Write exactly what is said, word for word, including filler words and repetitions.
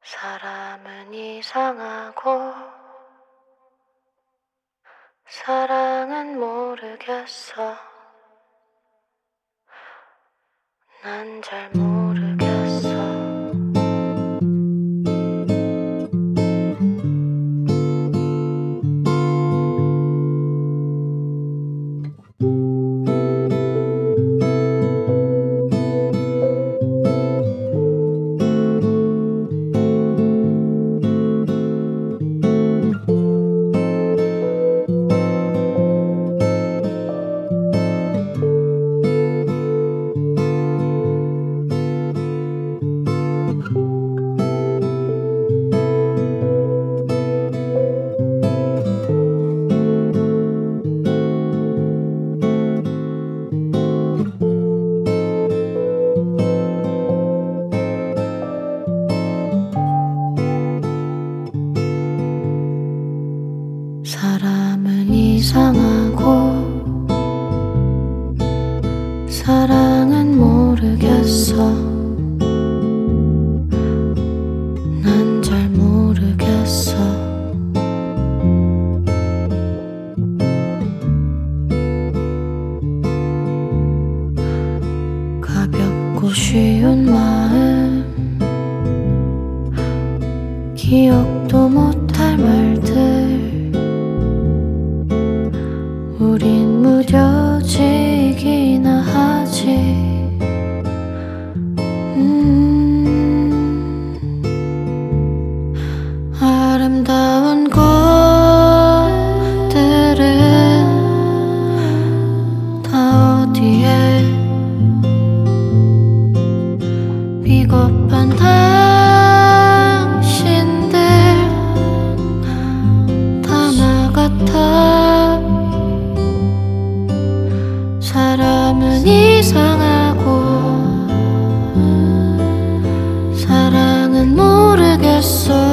사람은 이상하고 사랑은 모르겠어. 난 잘 모르겠어. 사람은 이상하고 사랑은 모르겠어. 난 잘 모르겠어. 가볍고 쉬운 마음, 기억도 못할 말들, 우린 무뎌지기나 하지. 음, 아름다운 것들은 다 어디에, 비겁한 당신들 다 나 같아. 사람은 이상하고 사랑은 모르겠어.